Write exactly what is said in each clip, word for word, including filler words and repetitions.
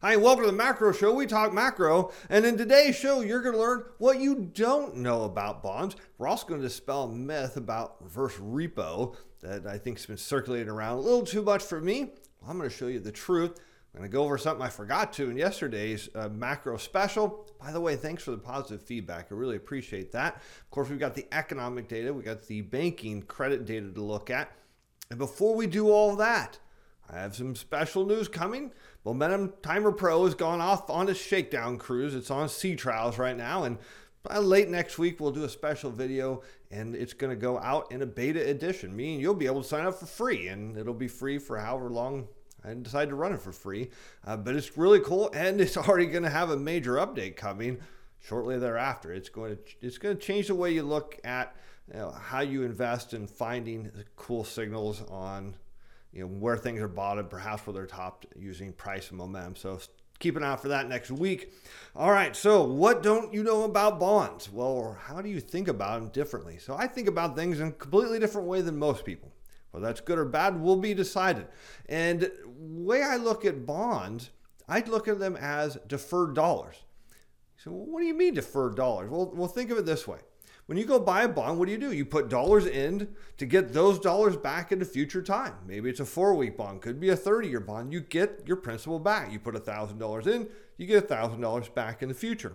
Hi, and welcome to the Macro Show. We talk macro, and in today's show, you're going to learn what you don't know about bonds. We're also going to dispel a myth about reverse repo that I think has been circulating around a little too much for me. Well, I'm going to show you the truth. I'm going to go over something I forgot to in yesterday's uh, macro special. By the way, thanks for the positive feedback. I really appreciate that. Of course, we've got the economic data. We've got the banking credit data to look at. And before we do all that, I have some special news coming. Momentum Timer Pro has gone off on its shakedown cruise. It's on sea trials right now, and by late next week we'll do a special video, and it's going to go out in a beta edition, meaning you'll be able to sign up for free, and it'll be free for however long I decide to run it for free. Uh, but it's really cool, and it's already going to have a major update coming shortly thereafter. It's going to it's going to change the way you look at you know, how you invest in finding cool signals on you know, where things are bottomed, perhaps where they're topped using price and momentum. So keep an eye out for that next week. All right, so what don't you know about bonds? Well, or how do you think about them differently? So I think about things in a completely different way than most people. Whether that's good or bad will be decided. And the way I look at bonds, I look at them as deferred dollars. So what do you mean deferred dollars? Well, well, think of it this way. When you go buy a bond, what do you do? You put dollars in to get those dollars back into future time. Maybe it's a four-week bond, could be a thirty-year bond. You get your principal back. You put one thousand dollars in, you get one thousand dollars back in the future.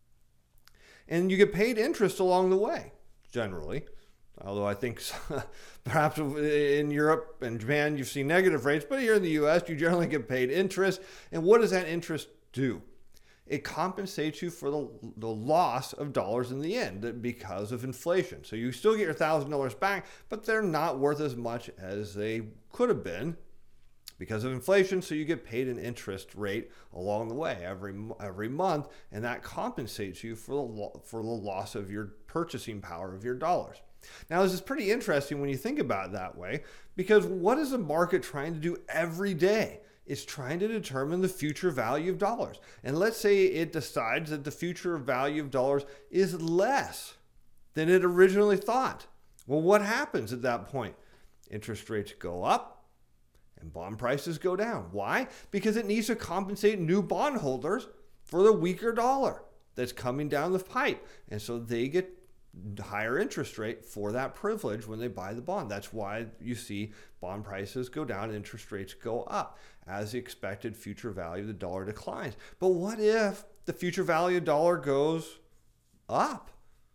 And you get paid interest along the way, generally. Although I think perhaps in Europe and Japan you've seen negative rates, but here in the U S you generally get paid interest. And what does that interest do? It compensates you for the, the loss of dollars in the end because of inflation. So you still get your one thousand dollars back, but they're not worth as much as they could have been because of inflation. So you get paid an interest rate along the way every every month, and that compensates you for the, for the loss of your purchasing power of your dollars. Now, this is pretty interesting when you think about it that way, because what is the market trying to do every day? It's trying to determine the future value of dollars. And let's say it decides that the future value of dollars is less than it originally thought. Well, what happens at that point? Interest rates go up and bond prices go down. Why? Because it needs to compensate new bondholders for the weaker dollar that's coming down the pipe. And so they get higher interest rate for that privilege when they buy the bond. That's why you see bond prices go down and interest rates go up as the expected future value of the dollar declines. But what if the future value of the dollar goes up?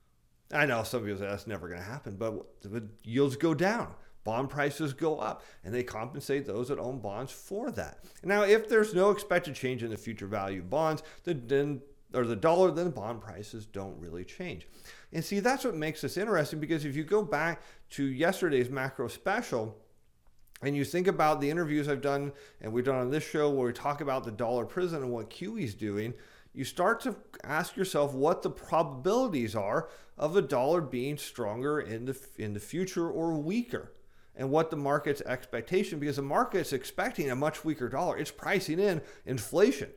I know some people say that's never going to happen, but the yields go down. Bond prices go up, and they compensate those that own bonds for that. Now, if there's no expected change in the future value of bonds, then or the dollar, then the bond prices don't really change. And see, that's what makes this interesting, because if you go back to yesterday's macro special and you think about the interviews I've done and we've done on this show where we talk about the dollar prison and what Q E's doing, you start to ask yourself what the probabilities are of the dollar being stronger in the, in the future or weaker, and what the market's expectation, because the market's expecting a much weaker dollar. It's pricing in inflation.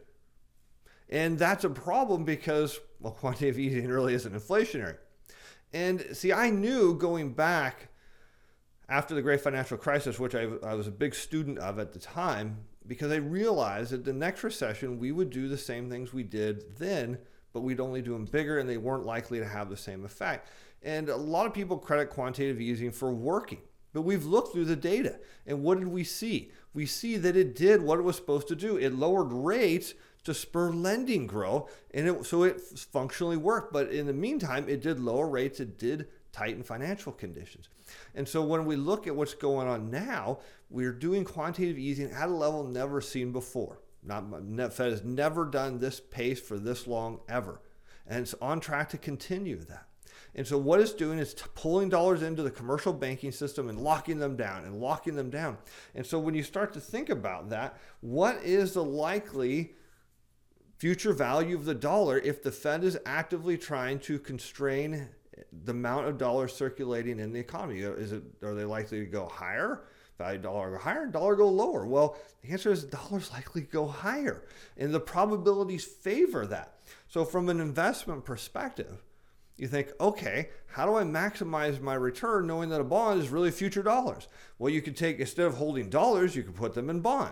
And that's a problem because, well, quantitative easing really isn't inflationary. And see, I knew going back after the great financial crisis, which I, I was a big student of at the time, because I realized that the next recession, we would do the same things we did then, but we'd only do them bigger, and they weren't likely to have the same effect. And a lot of people credit quantitative easing for working. But we've looked through the data, and what did we see? We see that it did what it was supposed to do. It lowered rates to spur lending growth, and it, so it functionally worked. But in the meantime, it did lower rates, it did tighten financial conditions. And so when we look at what's going on now, we're doing quantitative easing at a level never seen before. Not, Fed has never done this pace for this long ever, and it's on track to continue that. And so what it's doing is pulling dollars into the commercial banking system and locking them down and locking them down. And so when you start to think about that, what is the likely future value of the dollar if the Fed is actively trying to constrain the amount of dollars circulating in the economy? Is it, are they likely to go higher? Value dollar go higher, dollar go lower? Well, the answer is dollars likely go higher, and the probabilities favor that. So from an investment perspective, you think, okay, how do I maximize my return knowing that a bond is really future dollars? Well, you could take, instead of holding dollars, you could put them in bond.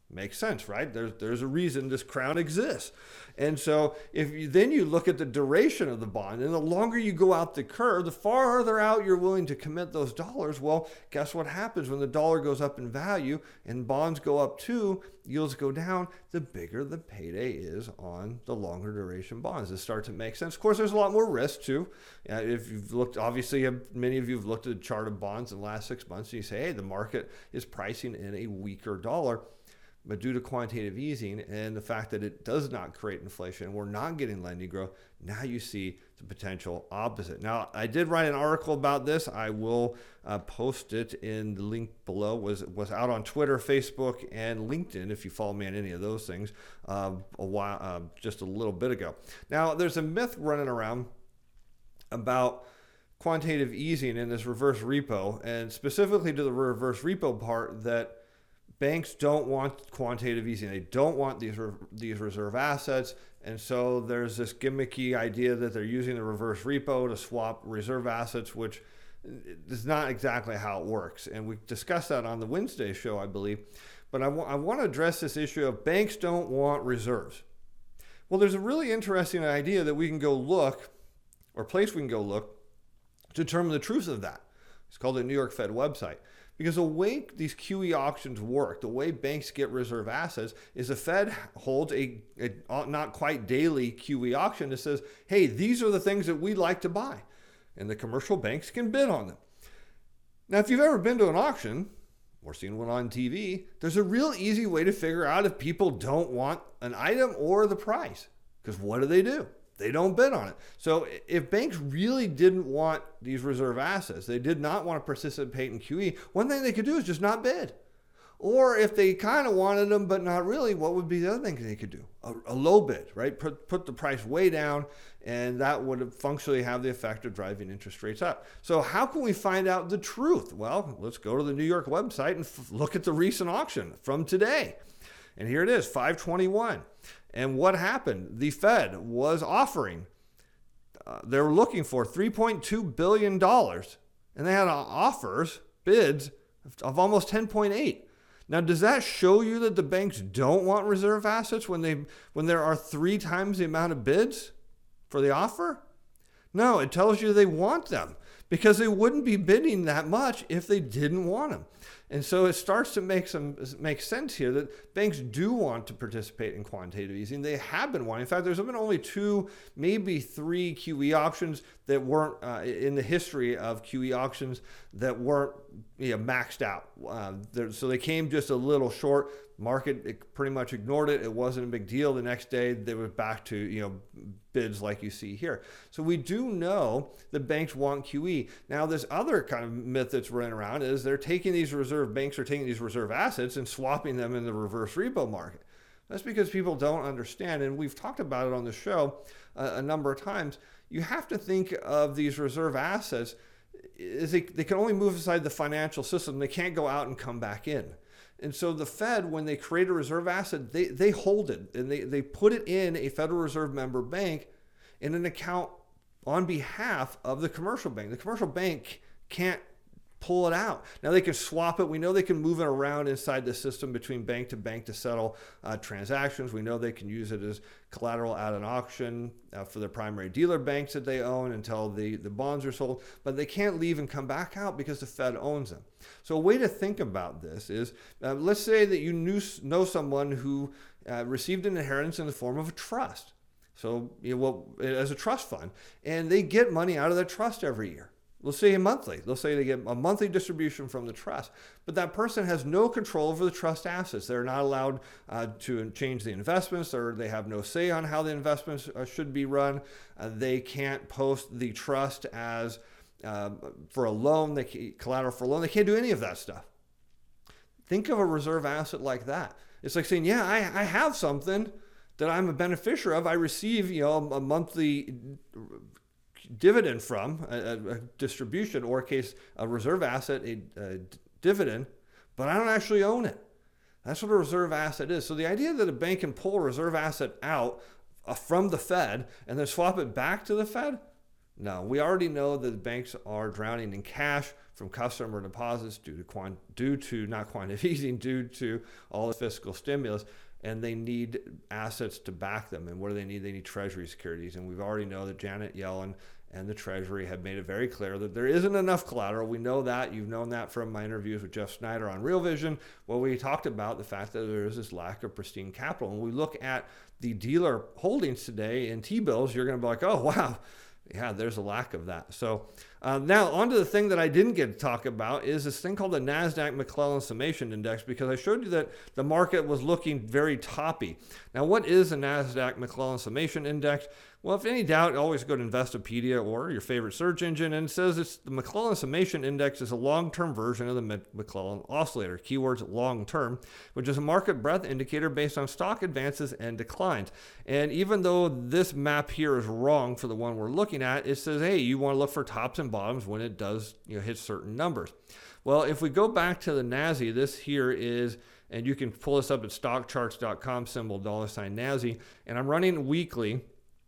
Makes sense, right? There's there's a reason this crown exists. And so if you then you look at the duration of the bond, and the longer you go out the curve, the farther out you're willing to commit those dollars. Well, guess what happens when the dollar goes up in value and bonds go up too, yields go down, the bigger the payday is on the longer duration bonds. It starts to make sense. Of course, there's a lot more risk too. Uh, if you've looked, obviously, many of you have looked at a chart of bonds in the last six months, and you say, hey, the market is pricing in a weaker dollar. But due to quantitative easing and the fact that it does not create inflation, we're not getting lending growth, now you see the potential opposite. Now, I did write an article about this. I will uh, post it in the link below. Was was out on Twitter, Facebook, and LinkedIn, if you follow me on any of those things, uh, a while, uh, just a little bit ago. Now, there's a myth running around about quantitative easing in this reverse repo, and specifically to the reverse repo part, that banks don't want quantitative easing. They don't want these re- these reserve assets. And so there's this gimmicky idea that they're using the reverse repo to swap reserve assets, which is not exactly how it works. And we discussed that on the Wednesday show, I believe. But I, w- I want to address this issue of banks don't want reserves. Well, there's a really interesting idea that we can go look, or place we can go look, to determine the truth of that. It's called the New York Fed website. Because the way these Q E auctions work, the way banks get reserve assets, is the Fed holds a, a not quite daily Q E auction that says, hey, these are the things that we'd like to buy. And the commercial banks can bid on them. Now, if you've ever been to an auction or seen one on T V, there's a real easy way to figure out if people don't want an item or the price. Because what do they do? They don't bid on it. So if banks really didn't want these reserve assets, they did not want to participate in Q E, one thing they could do is just not bid. Or if they kind of wanted them, but not really, what would be the other thing they could do? A, a low bid, right? Put, put the price way down, and that would functionally have the effect of driving interest rates up. So how can we find out the truth? Well, let's go to the New York website and f- look at the recent auction from today. And here it is, five twenty-one. And what happened? The Fed was offering, uh, they were looking for three point two billion dollars, and they had uh, offers, bids, of almost ten point eight. Now, does that show you that the banks don't want reserve assets when they when there are three times the amount of bids for the offer? No, it tells you they want them, because they wouldn't be bidding that much if they didn't want them. And so it starts to make some make sense here that banks do want to participate in quantitative easing. They have been wanting. In fact, there's been only two, maybe three Q E auctions that weren't uh, in the history of Q E auctions that weren't you know, maxed out. Uh, so they came just a little short. Market it pretty much ignored it. It wasn't a big deal. The next day they were back to you know bids like you see here. So we do know that banks want Q E. Now this other kind of myth that's running around is they're taking these reserve banks are taking these reserve assets and swapping them in the reverse repo market. That's because people don't understand, and we've talked about it on the show a, a number of times. You have to think of these reserve assets is they, they can only move inside the financial system. They can't go out and come back in. And so the Fed, when they create a reserve asset, they, they hold it and they, they put it in a Federal Reserve member bank in an account on behalf of the commercial bank. The commercial bank can't pull it out. Now they can swap it. We know they can move it around inside the system between bank to bank to settle uh, transactions. We know they can use it as collateral at an auction uh, for their primary dealer banks that they own until the, the bonds are sold, but they can't leave and come back out because the Fed owns them. So a way to think about this is, uh, let's say that you knew, know someone who uh, received an inheritance in the form of a trust. So you know, well, as a trust fund, and they get money out of their trust every year. Let's say a monthly. Let's say they get a monthly distribution from the trust, but that person has no control over the trust assets. They're not allowed uh, to change the investments, or they have no say on how the investments uh, should be run. Uh, they can't post the trust as uh, for a loan, they can, collateral for a loan. They can't do any of that stuff. Think of a reserve asset like that. It's like saying, yeah, I, I have something that I'm a beneficiary of. I receive, you know, a monthly dividend from a, a distribution, or in case a reserve asset, a, a dividend, but I don't actually own it. That's what a reserve asset is. So the idea that a bank can pull a reserve asset out uh, from the Fed and then swap it back to the Fed, No, we already know that banks are drowning in cash from customer deposits due to quant- due to not quantitative easing, due to all the fiscal stimulus, and they need assets to back them. And what do they need? They need Treasury securities. And we've already know that Janet Yellen and the Treasury have made it very clear that there isn't enough collateral. We know that. You've known that from my interviews with Jeff Snyder on Real Vision, where we talked about the fact that there is this lack of pristine capital. And we look at the dealer holdings today in T-bills, you're going to be like, oh, wow. Yeah, there's a lack of that. So uh, now on to the thing that I didn't get to talk about is this thing called the NASDAQ McClellan Summation Index, because I showed you that the market was looking very toppy. Now, what is the NASDAQ McClellan Summation Index? Well, if any doubt, always go to Investopedia or your favorite search engine, and it says it's the McClellan Summation Index is a long-term version of the McClellan Oscillator, keywords long-term, which is a market breadth indicator based on stock advances and declines. And even though this map here is wrong for the one we're looking at, it says, hey, you want to look for tops and bottoms when it does, you know, hit certain numbers. Well, if we go back to the N A S I, this here is, and you can pull this up at stock charts dot com, symbol dollar sign N A S I, and I'm running weekly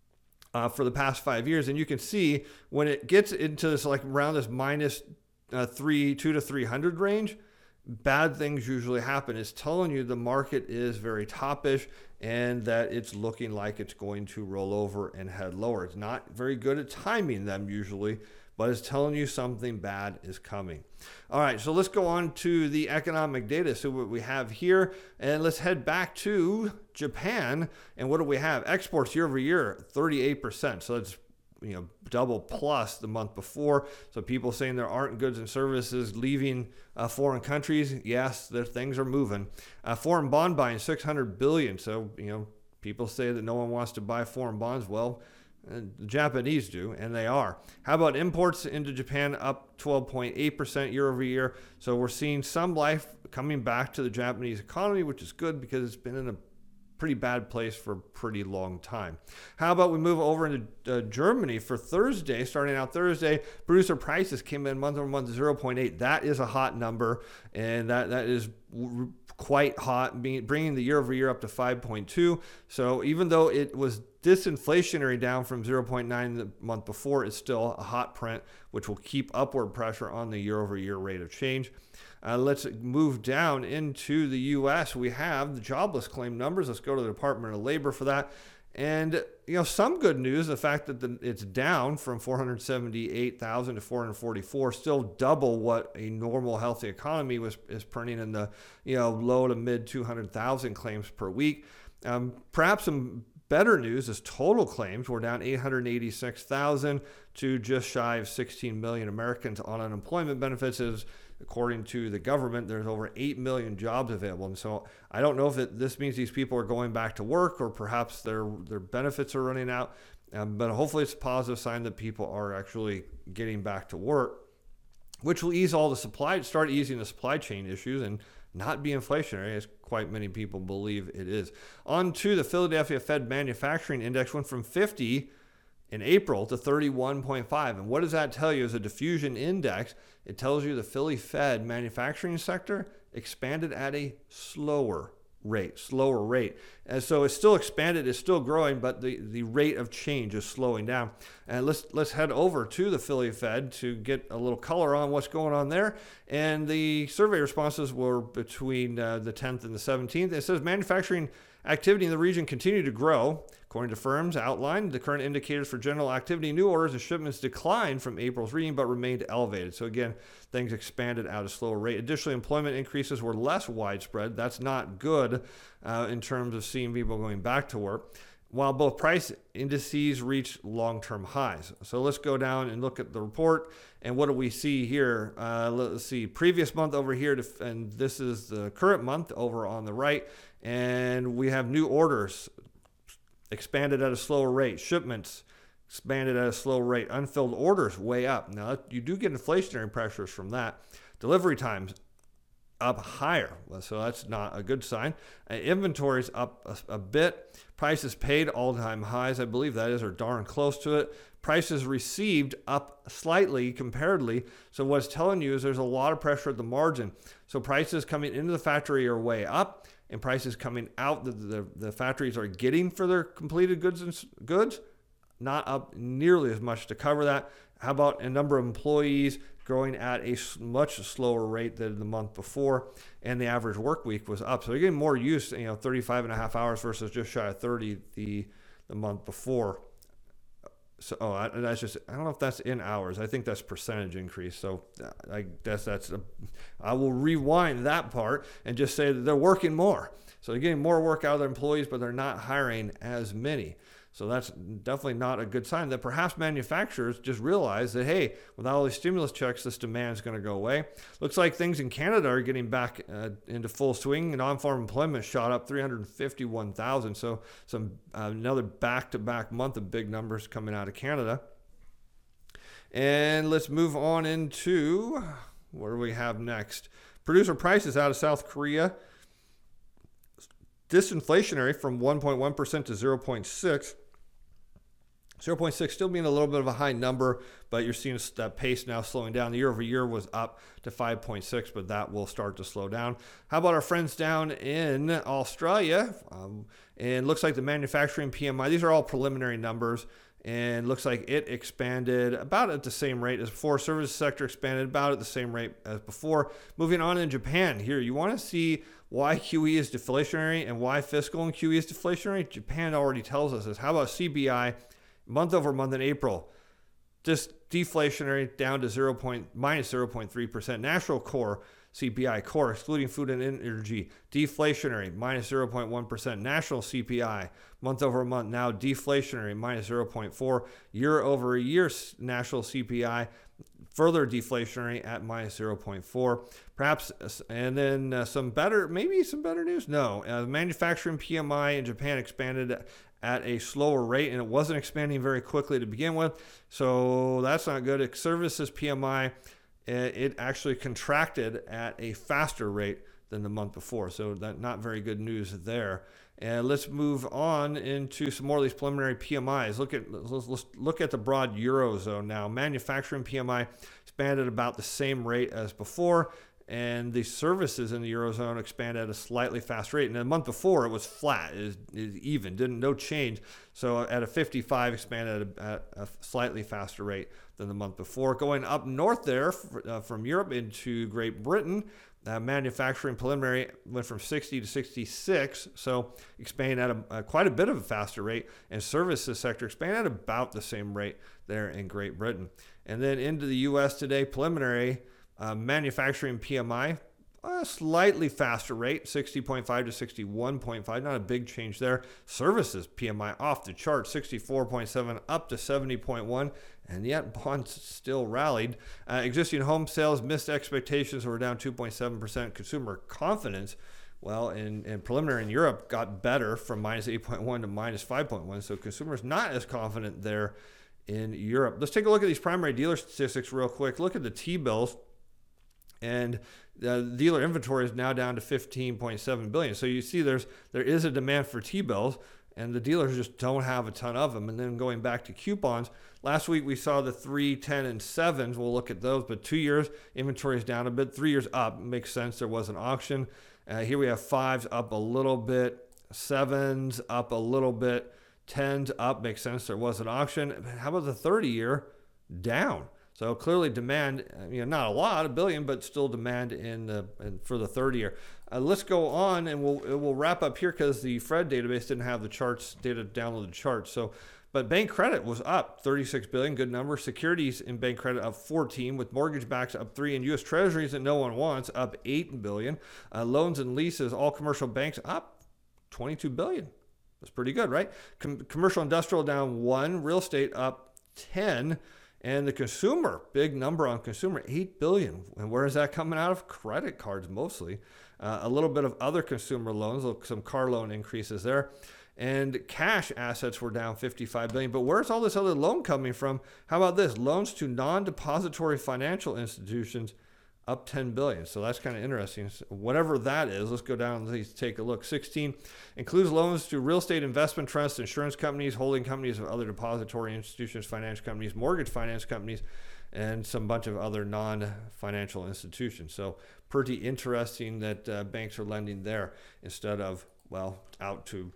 Uh, for the past five years, and you can see when it gets into this like around this minus uh, three, two to three hundred range, bad things usually happen. It's telling you the market is very toppish and that it's looking like it's going to roll over and head lower. It's not very good at timing them usually, but it's telling you something bad is coming. All right, so let's go on to the economic data. So what we have here, and let's head back to Japan. And what do we have? Exports year over year, thirty-eight percent. So that's, you know, double plus the month before. So people saying there aren't goods and services leaving uh, foreign countries. Yes, the things are moving. Uh, foreign bond buying, six hundred billion. So, you know, people say that no one wants to buy foreign bonds. Well, Uh, the Japanese do, and they are. How about imports into Japan, up twelve point eight percent year over year? So we're seeing some life coming back to the Japanese economy, which is good because it's been in a pretty bad place for a pretty long time. How about we move over into uh, Germany for Thursday, starting out Thursday, producer prices came in month over month zero point eight. That is a hot number, and that, that is w- quite hot, being, bringing the year over year up to five point two. So even though it was disinflationary down from zero point nine the month before, it's still a hot print, which will keep upward pressure on the year over year rate of change. Uh, let's move down into the U S. We have the jobless claim numbers. Let's go to the Department of Labor for that. And, you know, some good news, the fact that the, it's down from four hundred seventy-eight thousand to four hundred forty-four, still double what a normal healthy economy was is printing in the, you know, low to mid two hundred thousand claims per week. Um, perhaps some better news is total claims were down eight hundred eighty-six thousand to just shy of sixteen million Americans on unemployment benefits. Is according to the government, there's over eight million jobs available. And so I don't know if it, this means these people are going back to work or perhaps their, their benefits are running out. Um, but hopefully it's a positive sign that people are actually getting back to work, which will ease all the supply, start easing the supply chain issues and not be inflationary, as quite many people believe it is. On to the Philadelphia Fed Manufacturing Index, went from fifty in April to thirty-one point five. And what does that tell you? As a diffusion index, it tells you the Philly Fed manufacturing sector expanded at a slower rate, slower rate. And so it's still expanded, it's still growing, but the, the rate of change is slowing down. And let's let's head over to the Philly Fed to get a little color on what's going on there. And the survey responses were between uh, the tenth and the seventeenth. It says manufacturing activity in the region continued to grow. According to firms outlined, the current indicators for general activity, new orders and shipments declined from April's reading, but remained elevated. So again, things expanded at a slower rate. Additionally, employment increases were less widespread. That's not good uh, in terms of seeing people going back to work, while both price indices reached long-term highs. So let's go down and look at the report. And what do we see here? Uh, let's see, previous month over here, to, and this is the current month over on the right. And we have new orders expanded at a slower rate. Shipments expanded at a slower rate. Unfilled orders way up. Now, you do get inflationary pressures from that. Delivery times up higher. So that's not a good sign. Uh, inventories up a, a bit. Prices paid all-time highs, I believe that is, or darn close to it. Prices received up slightly comparatively. So what it's telling you is there's a lot of pressure at the margin. So prices coming into the factory are way up, and prices coming out that the, the factories are getting for their completed goods and goods, not up nearly as much to cover that. How about a number of employees growing at a much slower rate than the month before, and the average work week was up. So you're getting more use, you know, thirty-five and a half hours versus just shy of thirty the, the month before. So, oh, I, that's just, I don't know if that's in hours. I think that's percentage increase. So I guess that's, a, I will rewind that part and just say that they're working more. So they're getting more work out of their employees, but they're not hiring as many. So that's definitely not a good sign that perhaps manufacturers just realize that, hey, without all these stimulus checks, this demand is going to go away. Looks like things in Canada are getting back uh, into full swing. Non-farm employment shot up three hundred fifty-one thousand. So some uh, another back-to-back month of big numbers coming out of Canada. And let's move on into what do we have next? Producer prices out of South Korea. Disinflationary from one point one percent to zero point six. zero point six still being a little bit of a high number, but you're seeing that pace now slowing down. The year over year was up to five point six, but that will start to slow down. How about our friends down in Australia? Um, and looks like the manufacturing P M I, these are all preliminary numbers, and looks like it expanded about at the same rate as before. Services sector expanded about at the same rate as before. Moving on in Japan here, you want to see why Q E is deflationary and why fiscal and Q E is deflationary? Japan already tells us this. How about C B I month over month in April? Just deflationary down to zero point, minus zero point three percent. National core C P I, core excluding food and energy, deflationary minus zero point one percent. National C P I month over month now deflationary minus zero point four. Year over year national C P I further deflationary at minus zero point four. Perhaps, and then uh, some better, maybe some better news. No, uh, manufacturing P M I in Japan expanded at a slower rate, and it wasn't expanding very quickly to begin with. So that's not good. Services P M I, it actually contracted at a faster rate than the month before. So that not very good news there. And let's move on into some more of these preliminary P M Is. Look at let's, let's look at the broad Eurozone now. Manufacturing P M I expanded about the same rate as before, and the services in the Eurozone expanded at a slightly fast rate. And the month before, it was flat, it was, it was even, didn't no change. So at a fifty-five, expanded at a, at a slightly faster rate than the month before. Going up north there uh, from Europe into Great Britain, Uh, manufacturing preliminary went from sixty to sixty-six, so expanding at a, a quite a bit of a faster rate, and services sector expanded at about the same rate there in Great Britain. And then into the U S today, preliminary uh, manufacturing P M I, a slightly faster rate, sixty point five to sixty-one point five, not a big change there. Services P M I off the chart, sixty-four point seven up to seventy point one, and yet bonds still rallied. Uh, existing home sales missed expectations, were down two point seven percent. Consumer confidence, well, in, in preliminary in Europe, got better from minus eight point one to minus five point one, so consumers not as confident there in Europe. Let's take a look at these primary dealer statistics real quick. Look at the T-bills. And the dealer inventory is now down to fifteen point seven billion. So you see there's there is a demand for T-bills, and the dealers just don't have a ton of them. And then going back to coupons, last week we saw the three, ten, and sevens. We'll look at those, but two years inventory is down a bit. Three years up, makes sense. There was an auction. Uh, here we have fives up a little bit, sevens up a little bit, tens up, makes sense. There was an auction. How about the thirty year down? So clearly demand, you know, not a lot, a billion, but still demand in the in, for the third year. Uh, let's go on, and we'll we'll wrap up here because the Fred database didn't have the charts, data downloaded charts. So, but bank credit was up thirty-six billion, good number. Securities in bank credit up fourteen, with mortgage backs up three, and U S Treasuries that no one wants up eight billion. Uh, loans and leases, all commercial banks up twenty-two billion. That's pretty good, right? Com- commercial industrial down one, real estate up ten. And the consumer, big number on consumer, eight billion dollars. And where is that coming out of? Credit cards mostly. Uh, a little bit of other consumer loans, some car loan increases there. And cash assets were down fifty-five billion dollars. But where's all this other loan coming from? How about this? Loans to non-depository financial institutions up ten billion dollars. So that's kind of interesting. So whatever that is, let's go down and take a look. sixteen includes loans to real estate investment trusts, insurance companies, holding companies of other depository institutions, finance companies, mortgage finance companies, and some bunch of other non-financial institutions. So pretty interesting that uh, banks are lending there instead of, well, out to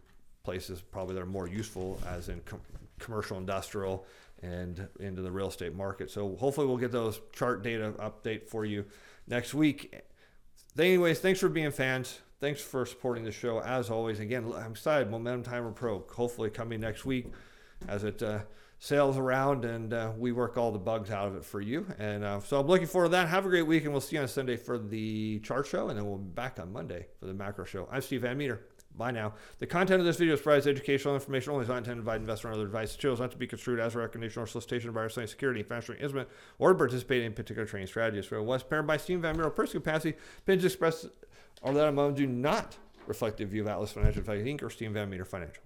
places probably that are more useful, as in com- commercial, industrial, and into the real estate market. So hopefully we'll get those chart data update for you next week. Anyways, thanks for being fans. Thanks for supporting the show. As always, again, I'm excited. Momentum Timer Pro, hopefully coming next week as it uh, sails around and uh, we work all the bugs out of it for you. And uh, so I'm looking forward to that. Have a great week, and we'll see you on Sunday for the chart show, and then we'll be back on Monday for the macro show. I'm Steve Van Meter. Bye now. The content of this video is provides educational information only. Is not intended to provide investment or other advice. It chose not to be construed as a recommendation or solicitation of buyer selling security, financial instrument, or to participate in particular trading strategies. For West Parent by Steve Van Meter, personal capacity, opinions expressed or that amount do not reflect the view of Atlas Financial Advisors, Incorporated or Steve Van Meter Financial.